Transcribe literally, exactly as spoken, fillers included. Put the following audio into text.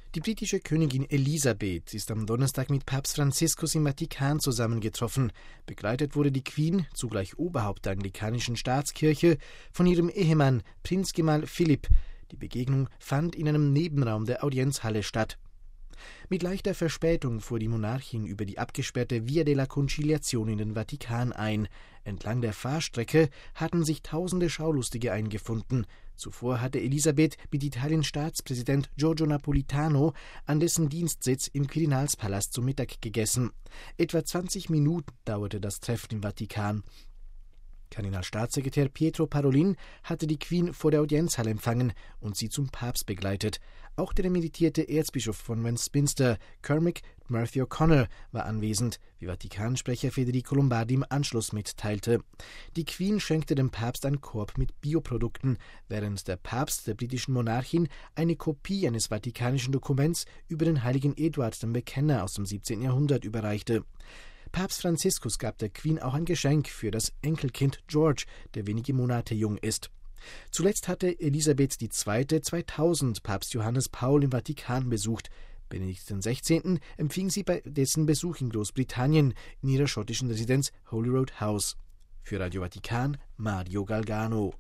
Die britische Königin Elisabeth ist am Donnerstag mit Papst Franziskus im Vatikan zusammengetroffen. Begleitet wurde die Queen, zugleich Oberhaupt der anglikanischen Staatskirche, von ihrem Ehemann, Prinzgemahl Philipp. Die Begegnung fand in einem Nebenraum der Audienzhalle statt. Mit leichter Verspätung fuhr die Monarchin über die abgesperrte Via della Conciliazione in den Vatikan ein. Entlang der Fahrstrecke hatten sich tausende Schaulustige eingefunden. Zuvor hatte Elisabeth mit Italiens Staatspräsident Giorgio Napolitano an dessen Dienstsitz im Quirinalspalast zu Mittag gegessen. Etwa zwanzig Minuten dauerte das Treffen im Vatikan. Kardinalstaatssekretär Pietro Parolin hatte die Queen vor der Audienzhalle empfangen und sie zum Papst begleitet. Auch der emeritierte Erzbischof von Westminster, Cormac Murphy O'Connor, war anwesend, wie Vatikansprecher Federico Lombardi im Anschluss mitteilte. Die Queen schenkte dem Papst einen Korb mit Bioprodukten, während der Papst der britischen Monarchin eine Kopie eines vatikanischen Dokuments über den heiligen Eduard den Bekenner aus dem siebzehnten Jahrhundert überreichte. Papst Franziskus gab der Queen auch ein Geschenk für das Enkelkind George, der wenige Monate jung ist. Zuletzt hatte Elisabeth die Zweite zweitausend Papst Johannes Paul im Vatikan besucht. Benedikt der Sechzehnte empfing sie bei dessen Besuch in Großbritannien in ihrer schottischen Residenz Holyrood House. Für Radio Vatikan, Mario Galgano.